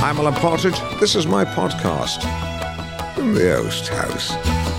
I'm Alan Partridge. This is my podcast from the Oast House.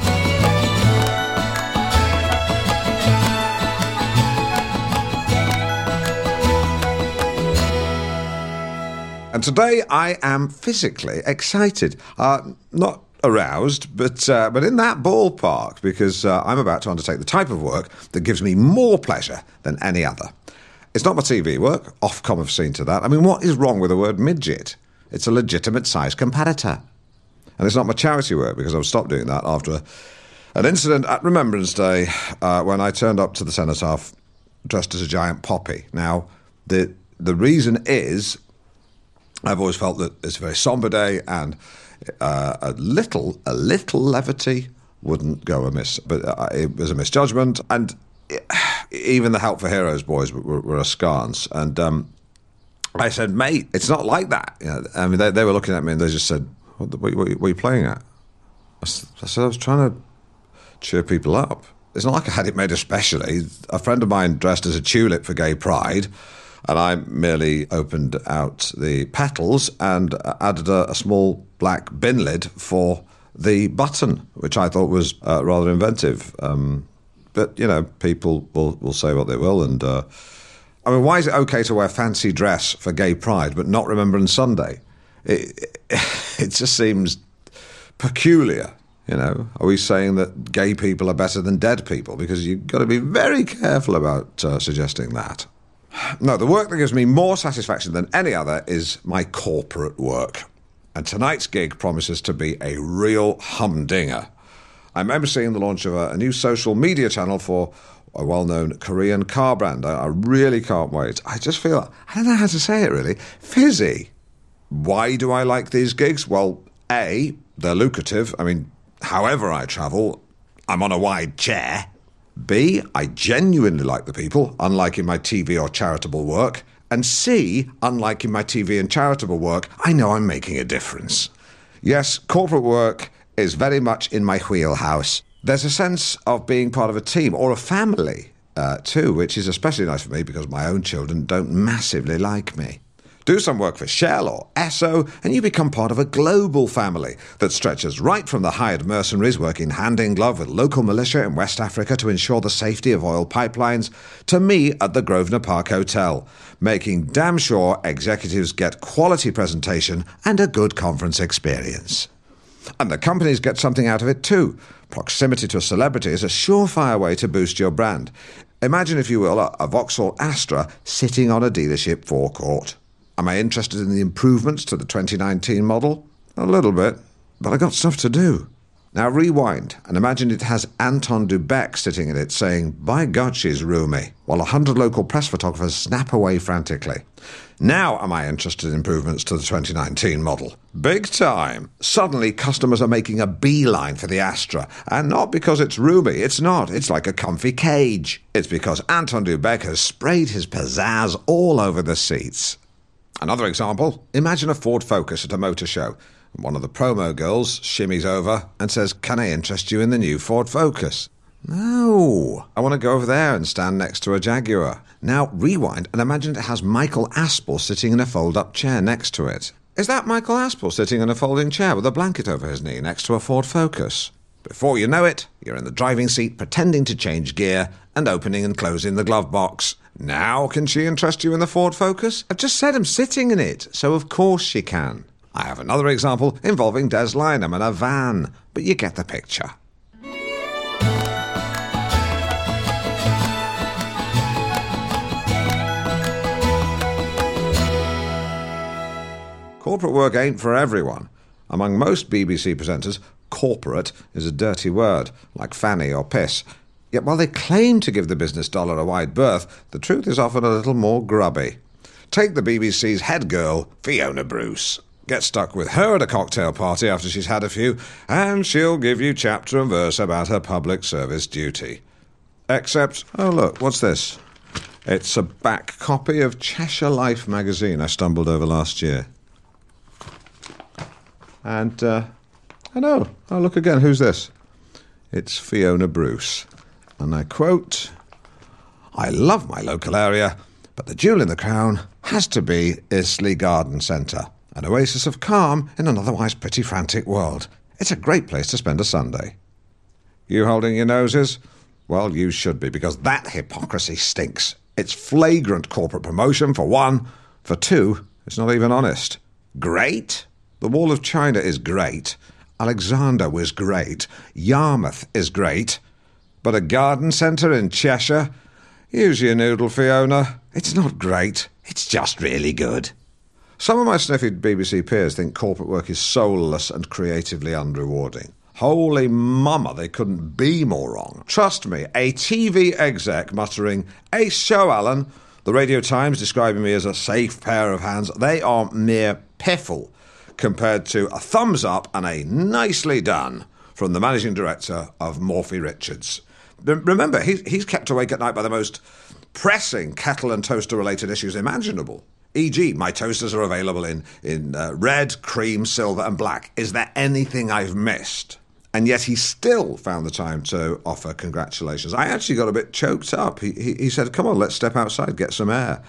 And today I am physically excited. Not aroused, but in that ballpark, because I'm about to undertake the type of work that gives me more pleasure than any other. It's not my TV work. Ofcom have seen to that. I mean, what is wrong with the word midget? It's a legitimate size comparator. And it's not my charity work, because I've stopped doing that after an incident at Remembrance Day when I turned up to the cenotaph dressed as a giant poppy. Now, the reason is I've always felt that it's a very sombre day, and a little levity wouldn't go amiss. But it was a misjudgment, and even the Help for Heroes boys were askance. And I said, mate, it's not like that. You know, I mean, they were looking at me and they just said, what are you playing at? I said, I was trying to cheer people up. It's not like I had it made especially. A friend of mine dressed as a tulip for Gay Pride, and I merely opened out the petals and added a small black bin lid for the button, which I thought was rather inventive. But, you know, people will say what they will. And, I mean, why is it okay to wear fancy dress for Gay Pride but not Remembrance Sunday? It just seems peculiar, you know. Are we saying that gay people are better than dead people? Because you've got to be very careful about suggesting that. No, the work that gives me more satisfaction than any other is my corporate work. And tonight's gig promises to be a real humdinger. I'm emceeing the launch of a new social media channel for a well-known Korean car brand. I really can't wait. I just feel, I don't know how to say it really, fizzy. Why do I like these gigs? Well, A, they're lucrative. I mean, however I travel, I'm on a wide chair. B, I genuinely like the people, unlike in my TV or charitable work. And C, unlike in my TV and charitable work, I know I'm making a difference. Yes, corporate work is very much in my wheelhouse. There's a sense of being part of a team or a family, too, which is especially nice for me because my own children don't massively like me. Do some work for Shell or Esso, and you become part of a global family that stretches right from the hired mercenaries working hand in glove with local militia in West Africa to ensure the safety of oil pipelines, to me at the Grosvenor Park Hotel, making damn sure executives get quality presentation and a good conference experience. And the companies get something out of it too. Proximity to a celebrity is a surefire way to boost your brand. Imagine, if you will, a Vauxhall Astra sitting on a dealership forecourt. Am I interested in the improvements to the 2019 model? A little bit, but I got stuff to do. Now rewind and imagine it has Anton Dubek sitting in it saying, by God, she's roomy, while 100 local press photographers snap away frantically. Now am I interested in improvements to the 2019 model? Big time. Suddenly customers are making a beeline for the Astra, and not because it's roomy, it's not. It's like a comfy cage. It's because Anton Dubek has sprayed his pizzazz all over the seats. Another example, imagine a Ford Focus at a motor show. One of the promo girls shimmies over and says, can I interest you in the new Ford Focus? No, I want to go over there and stand next to a Jaguar. Now rewind and imagine it has Michael Aspel sitting in a fold-up chair next to it. Is that Michael Aspel sitting in a folding chair with a blanket over his knee next to a Ford Focus? Before you know it, you're in the driving seat pretending to change gear and opening and closing the glove box. Now can she interest you in the Ford Focus? I've just said I'm sitting in it, so of course she can. I have another example involving Des Lynam and a van, but you get the picture. Corporate work ain't for everyone. Among most BBC presenters, corporate is a dirty word, like fanny or piss. Yet while they claim to give the business dollar a wide berth, the truth is often a little more grubby. Take the BBC's head girl, Fiona Bruce. Get stuck with her at a cocktail party after she's had a few, and she'll give you chapter and verse about her public service duty. Except, oh look, what's this? It's a back copy of Cheshire Life magazine I stumbled over last year. And, I know, oh look again, who's this? It's Fiona Bruce. And I quote, I love my local area, but the jewel in the crown has to be Isley Garden Centre. an oasis of calm in an otherwise pretty frantic world. It's a great place to spend a Sunday. You holding your noses? Well, you should be, because that hypocrisy stinks. It's flagrant corporate promotion, for one. For two, it's not even honest. Great? The Wall of China is great. Alexander was great. Yarmouth is great. But a garden centre in Cheshire? Use your noodle, Fiona. It's not great. It's just really good. Some of my sniffy BBC peers think corporate work is soulless and creatively unrewarding. Holy mama, they couldn't be more wrong. Trust me, a TV exec muttering, "Ace show, Alan," the Radio Times describing me as a safe pair of hands, they are mere piffle compared to a thumbs up and a nicely done from the managing director of Morphy Richards. Remember, he's kept awake at night by the most pressing kettle and toaster-related issues imaginable. E.g., my toasters are available in red, cream, silver and black. Is there anything I've missed? And yet he still found the time to offer congratulations. I actually got a bit choked up. He said, "Come on, let's step outside, get some air."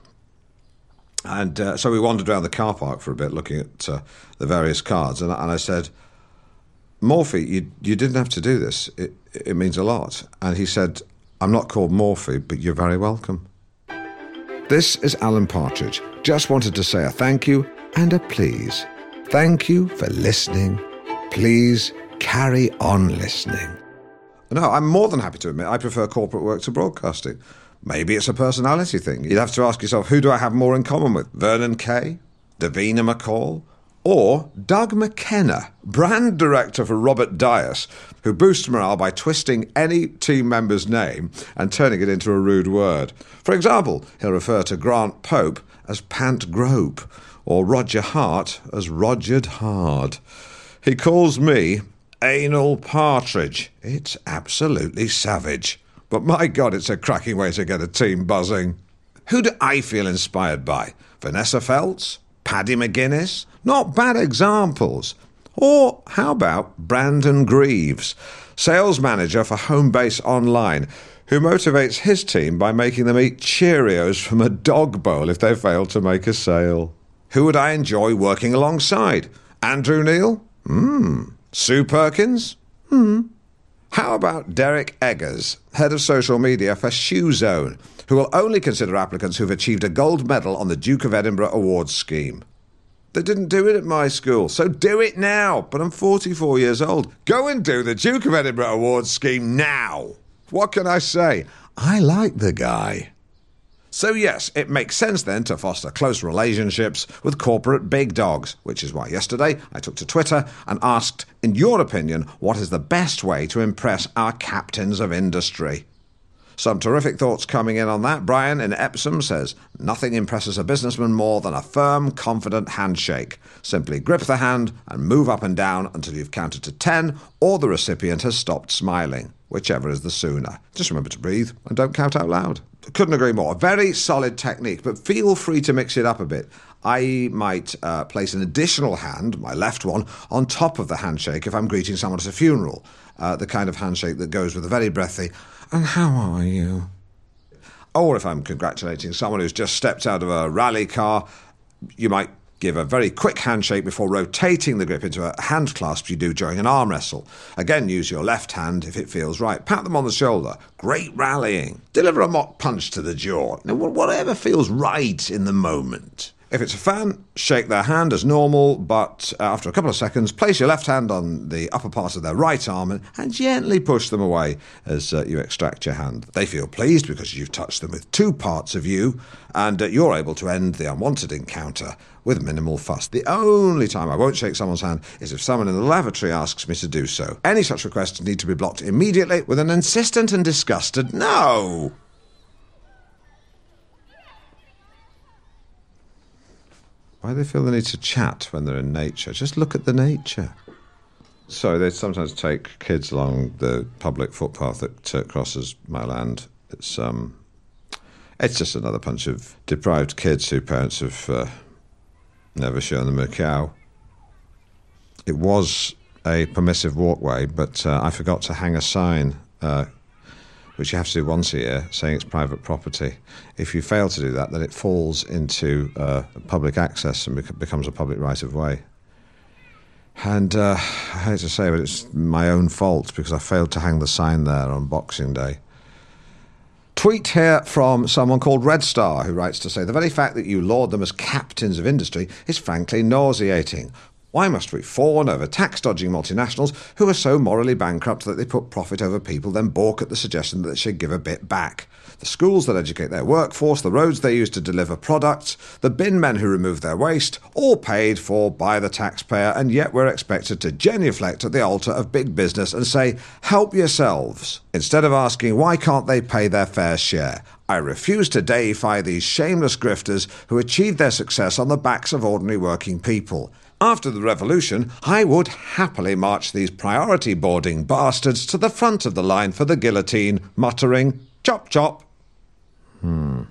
And so we wandered around the car park for a bit, looking at the various cards. And I said, "Morphy, you didn't have to do this. It means a lot." And he said, "I'm not called Morphy, but you're very welcome." This is Alan Partridge. Just wanted to say a thank you and a please. Thank you for listening. Please carry on listening. No, I'm more than happy to admit I prefer corporate work to broadcasting. Maybe it's a personality thing. You'd have to ask yourself, who do I have more in common with? Vernon Kay? Davina McCall? Or Doug McKenna, brand director for Robert Dias, who boosts morale by twisting any team member's name and turning it into a rude word. For example, he'll refer to Grant Pope as Pant Grope, or Roger Hart as Rogered Hard. He calls me Anal Partridge. It's absolutely savage. But my God, it's a cracking way to get a team buzzing. Who do I feel inspired by? Vanessa Feltz? Paddy McGuinness? Not bad examples. Or how about Brandon Greaves, sales manager for Homebase Online, who motivates his team by making them eat Cheerios from a dog bowl if they fail to make a sale? Who would I enjoy working alongside? Andrew Neil? Sue Perkins? How about Derek Eggers, head of social media for Shoe Zone, who will only consider applicants who've achieved a gold medal on the Duke of Edinburgh Awards scheme? They didn't do it at my school, so do it now. But I'm 44 years old. Go and do the Duke of Edinburgh Awards scheme now. What can I say? I like the guy. So yes, it makes sense then to foster close relationships with corporate big dogs, which is why yesterday I took to Twitter and asked, in your opinion, what is the best way to impress our captains of industry? Some terrific thoughts coming in on that. Brian in Epsom says, nothing impresses a businessman more than a firm, confident handshake. Simply grip the hand and move up and down until you've counted to 10 or the recipient has stopped smiling, whichever is the sooner. Just remember to breathe and don't count out loud. Couldn't agree more. Very solid technique, but feel free to mix it up a bit. I might place an additional hand, my left one, on top of the handshake if I'm greeting someone at a funeral. The kind of handshake that goes with a very breathy, "And how are you?" Or if I'm congratulating someone who's just stepped out of a rally car, you might give a very quick handshake before rotating the grip into a hand clasp you do during an arm wrestle. Again, use your left hand if it feels right. Pat them on the shoulder. Great rallying. Deliver a mock punch to the jaw. Whatever feels right in the moment. If it's a fan, shake their hand as normal, but after a couple of seconds, place your left hand on the upper part of their right arm and gently push them away as you extract your hand. They feel pleased because you've touched them with two parts of you, and you're able to end the unwanted encounter with minimal fuss. The only time I won't shake someone's hand is if someone in the lavatory asks me to do so. Any such requests need to be blocked immediately with an insistent and disgusted no. Why do they feel the need to chat when they're in nature? Just look at the nature. So they sometimes take kids along the public footpath that crosses my land. It's just another bunch of deprived kids whose parents have never shown them a cow. It was a permissive walkway, but I forgot to hang a sign which you have to do once a year, saying it's private property. If you fail to do that, then it falls into public access and becomes a public right-of-way. And I hate to say, but it's my own fault because I failed to hang the sign there on Boxing Day. Tweet here from someone called Red Star, who writes to say, the very fact that you laud them as captains of industry is frankly nauseating. Why must we fawn over tax-dodging multinationals who are so morally bankrupt that they put profit over people, then balk at the suggestion that they should give a bit back? The schools that educate their workforce, the roads they use to deliver products, the bin men who remove their waste, all paid for by the taxpayer, and yet we're expected to genuflect at the altar of big business and say, help yourselves, instead of asking why can't they pay their fair share. I refuse to deify these shameless grifters who achieved their success on the backs of ordinary working people. After the revolution, I would happily march these priority boarding bastards to the front of the line for the guillotine, muttering, chop, chop. He's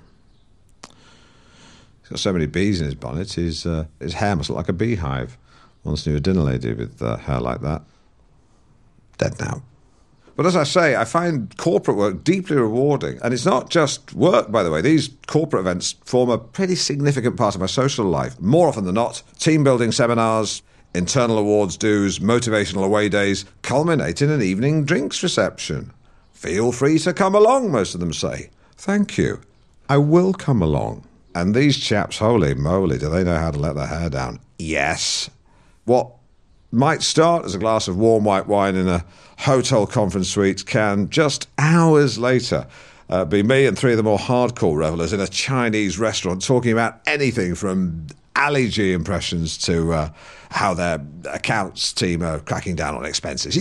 got so many bees in his bonnet, his hair must look like a beehive. Once knew a dinner lady with hair like that. Dead now. But as I say, I find corporate work deeply rewarding. And it's not just work, by the way. These corporate events form a pretty significant part of my social life. More often than not, team-building seminars, internal awards dues, motivational away days culminate in an evening drinks reception. Feel free to come along, most of them say. Thank you. I will come along. And these chaps, holy moly, do they know how to let their hair down? Yes. What might start as a glass of warm white wine in a hotel conference suite can, just hours later, be me and three of the more hardcore revellers in a Chinese restaurant talking about anything from Ali G impressions to how their accounts team are cracking down on expenses.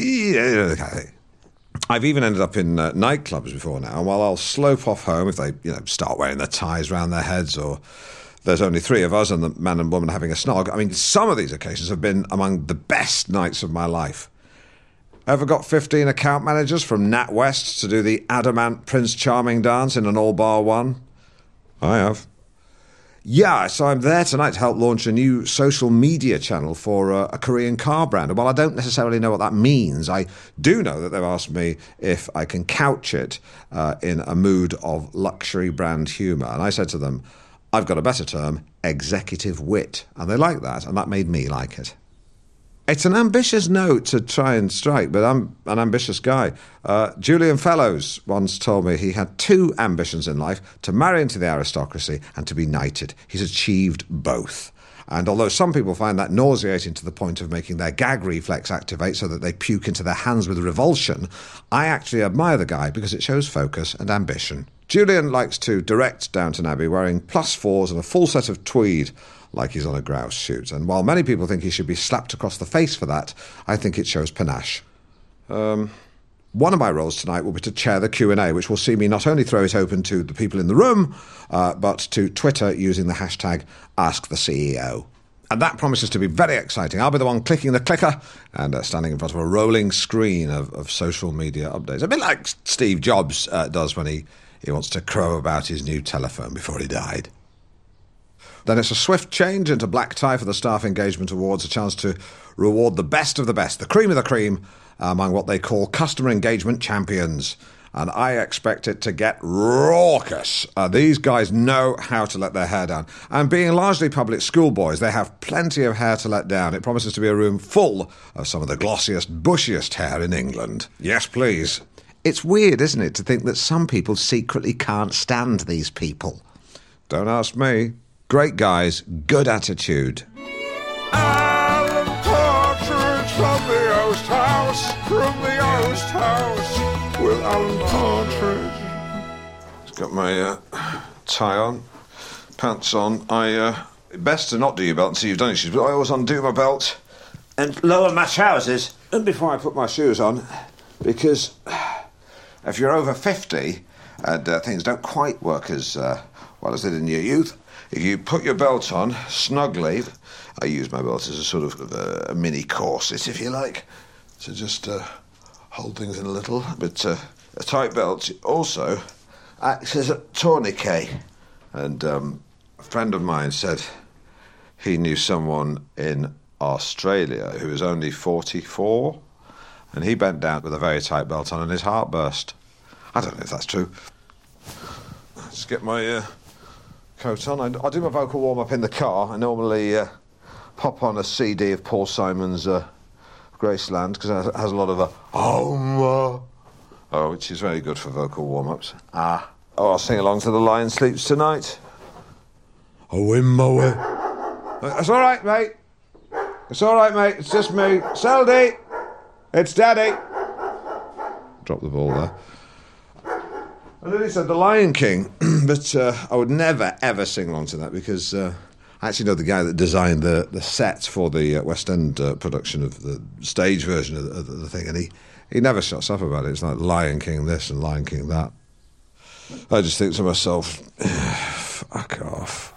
I've even ended up in nightclubs before now, and while I'll slope off home if they start wearing their ties round their heads or there's only three of us and the man and woman having a snog, I mean, some of these occasions have been among the best nights of my life. Ever got 15 account managers from NatWest to do the Adamant Prince Charming dance in an all-bar one? I have. Yeah, so I'm there tonight to help launch a new social media channel for a Korean car brand. And while I don't necessarily know what that means, I do know that they've asked me if I can couch it in a mood of luxury brand humour. And I said to them, I've got a better term, executive wit. And they like that, and that made me like it. It's an ambitious note to try and strike, but I'm an ambitious guy. Julian Fellows once told me he had two ambitions in life, to marry into the aristocracy and to be knighted. He's achieved both. And although some people find that nauseating to the point of making their gag reflex activate so that they puke into their hands with revulsion, I actually admire the guy because it shows focus and ambition. Julian likes to direct Downton Abbey wearing +4s and a full set of tweed, like he's on a grouse shoot. And while many people think he should be slapped across the face for that, I think it shows panache. One of my roles tonight will be to chair the Q&A, which will see me not only throw it open to the people in the room, but to Twitter using the hashtag AskTheCEO. And that promises to be very exciting. I'll be the one clicking the clicker and standing in front of a rolling screen of social media updates. A bit like Steve Jobs does when he wants to crow about his new telephone before he died. Then it's a swift change into black tie for the Staff Engagement Awards, a chance to reward the best of the best, the cream of the cream, among what they call customer engagement champions. And I expect it to get raucous. These guys know how to let their hair down. And being largely public school boys, they have plenty of hair to let down. It promises to be a room full of some of the glossiest, bushiest hair in England. Yes, please. It's weird, isn't it, to think that some people secretly can't stand these people. Don't ask me. Great guys, good attitude. Alan Partridge from the Oast House, with Alan Partridge. Just got my tie on, pants on. Best to not do your belt until you've done it, but I always undo my belt and lower my trousers before I put my shoes on, because if you're over 50 and things don't quite work as well as they did in your youth, if you put your belt on snugly, I use my belt as a sort of a mini corset, if you like, to just hold things in a little. But a tight belt also acts as a tourniquet. And a friend of mine said he knew someone in Australia who was only 44, and he bent down with a very tight belt on and his heart burst. I don't know if that's true. Let's get my coat on. I do my vocal warm-up in the car. I normally pop on a CD of Paul Simon's Graceland, because it has a lot of which is very good for vocal warm-ups. I'll sing along to The Lion Sleeps Tonight. Oh, in my way. It's all right, mate. It's all right, mate. It's just me. Seldy! It's Daddy! Drop the ball there. I nearly said The Lion King, but I would never, ever sing along to that, because I actually know the guy that designed the set for the West End production of the stage version of the thing, and he never shuts up about it. It's like Lion King this and Lion King that. I just think to myself, fuck off.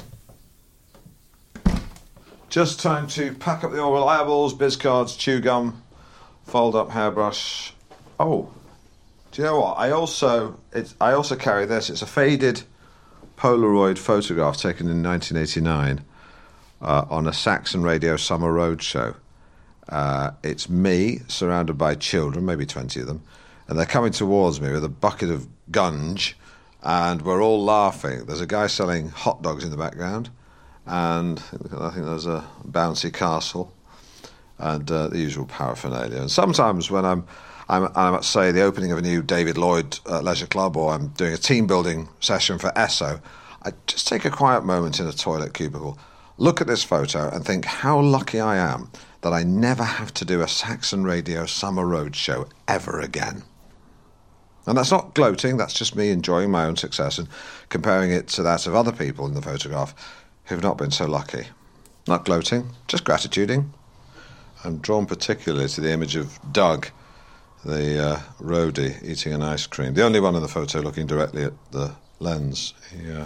Just time to pack up the old reliables, biz cards, chew gum, fold up hairbrush. Oh, do you know what? I also carry this. It's a faded Polaroid photograph taken in 1989 on a Saxon Radio Summer Roadshow. It's me surrounded by children, maybe 20 of them, and they're coming towards me with a bucket of gunge, and we're all laughing. There's a guy selling hot dogs in the background, and I think there's a bouncy castle, and the usual paraphernalia. And sometimes when I'm at, say, the opening of a new David Lloyd leisure club, or I'm doing a team building session for ESSO, I just take a quiet moment in a toilet cubicle, look at this photo and think how lucky I am that I never have to do a Saxon Radio Summer Roadshow ever again. And that's not gloating, that's just me enjoying my own success and comparing it to that of other people in the photograph who've not been so lucky. Not gloating, just gratituding. I'm drawn particularly to the image of Doug, the roadie, eating an ice cream. The only one in the photo looking directly at the lens.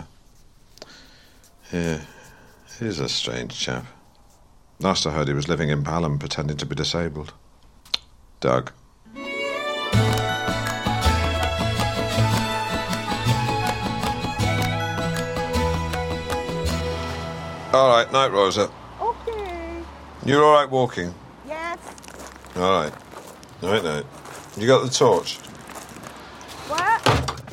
He's a strange chap. Last I heard he was living in Balham pretending to be disabled. Doug. All right, night, Rosa. Okay. You're all right walking? Yes. All right. Night. You got the torch? What?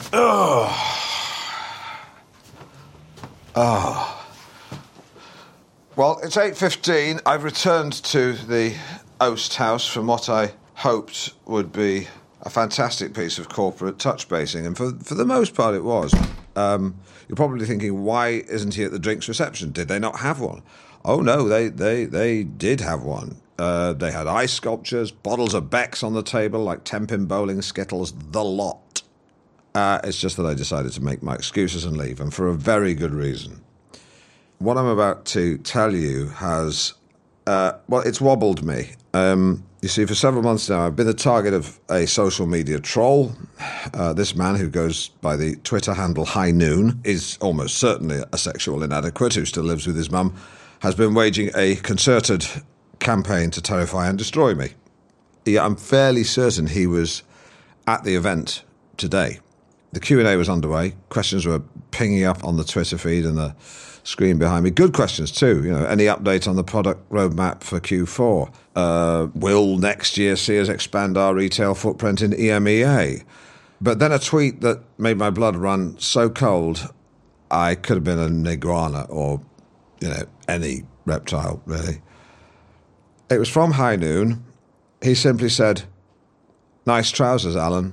Well, it's 8:15. I've returned to the Oast House from what I hoped would be a fantastic piece of corporate touch basing, and for the most part it was. You're probably thinking, why isn't he at the drinks reception? Did they not have one? Oh no, they did have one. They had ice sculptures, bottles of Beck's on the table, like 10-pin bowling, Skittles, the lot. It's just that I decided to make my excuses and leave, and for a very good reason. What I'm about to tell you has, it's wobbled me. You see, for several months now, I've been the target of a social media troll. This man, who goes by the Twitter handle High Noon, is almost certainly a sexual inadequate who still lives with his mum, has been waging a concerted campaign to terrify and destroy me. Yeah, I'm fairly certain he was at the event today. The Q&A was underway. Questions were pinging up on the Twitter feed and the screen behind me. Good questions too. You know, any update on the product roadmap for Q4? Will next year see us expand our retail footprint in EMEA? But then a tweet that made my blood run so cold, I could have been an iguana or, any reptile, really. It was from High Noon. He simply said, "Nice trousers, Alan."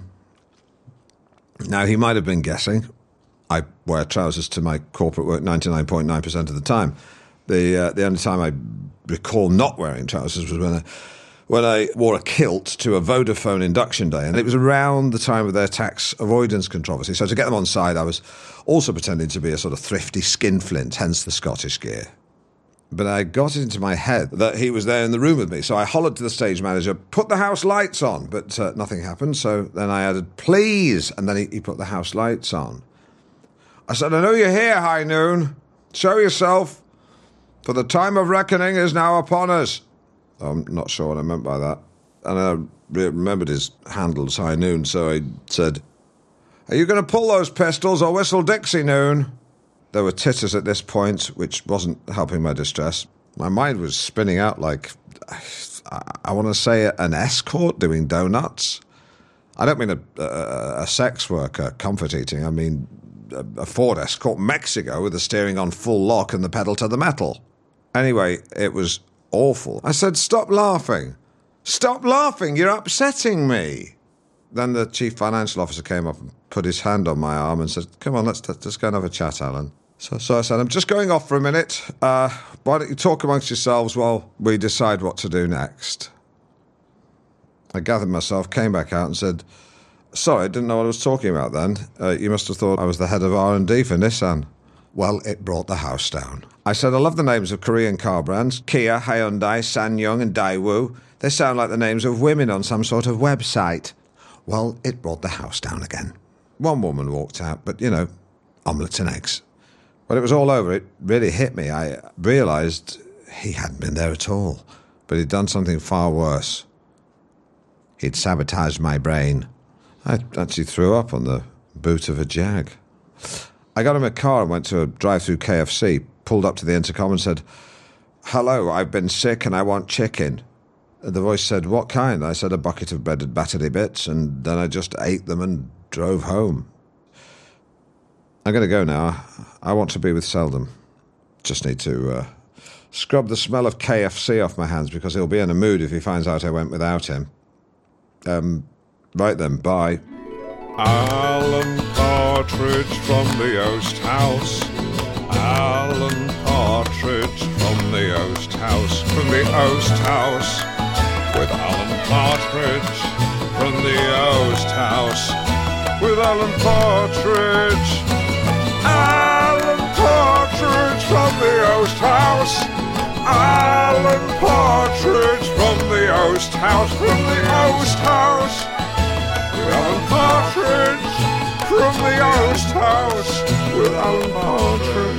Now, he might have been guessing. I wear trousers to my corporate work 99.9% of the time. The only time I recall not wearing trousers was when I wore a kilt to a Vodafone induction day, and it was around the time of their tax avoidance controversy. So to get them on side, I was also pretending to be a sort of thrifty skinflint, hence the Scottish gear. But I got it into my head that he was there in the room with me, so I hollered to the stage manager, "Put the house lights on," but nothing happened. So then I added, "Please," and then he put the house lights on. I said, "I know you're here, High Noon. Show yourself, for the time of reckoning is now upon us." I'm not sure what I meant by that. And I remembered his handle's High Noon, so I said, "Are you going to pull those pistols or whistle Dixie, Noon?" There were titters at this point, which wasn't helping my distress. My mind was spinning out like, I want to say, an escort doing donuts. I don't mean a sex worker comfort eating. I mean a Ford Escort Mexico with the steering on full lock and the pedal to the metal. Anyway, it was awful. I said, "Stop laughing. Stop laughing. You're upsetting me." Then the chief financial officer came up and put his hand on my arm and said, "Come on, let's go and have a chat, Alan." So I said, "I'm just going off for a minute. Why don't you talk amongst yourselves while we decide what to do next?" I gathered myself, came back out and said, "Sorry, I didn't know what I was talking about then. You must have thought I was the head of R&D for Nissan." Well, it brought the house down. I said, "I love the names of Korean car brands. Kia, Hyundai, SsangYong and Daewoo. They sound like the names of women on some sort of website." Well, it brought the house down again. One woman walked out, but, omelettes and eggs. When it was all over, it really hit me. I realised he hadn't been there at all, but he'd done something far worse. He'd sabotaged my brain. I actually threw up on the boot of a Jag. I got in a car and went to a drive-through KFC, pulled up to the intercom and said, "Hello, I've been sick and I want chicken." The voice said, "What kind?" I said, "A bucket of breaded battery bits," and then I just ate them and drove home. I'm going to go now. I want to be with Seldom. Just need to scrub the smell of KFC off my hands because he'll be in a mood if he finds out I went without him. Right then, bye. Alan Partridge from the Oast House. Alan Partridge from the Oast House. From the Oast House. With Alan Partridge from the Oast House. With Alan Partridge. Alan Partridge from the Oast House. Alan Partridge from the Oast House. From the Oast House. With Alan Partridge from the Oast House. With Alan Partridge.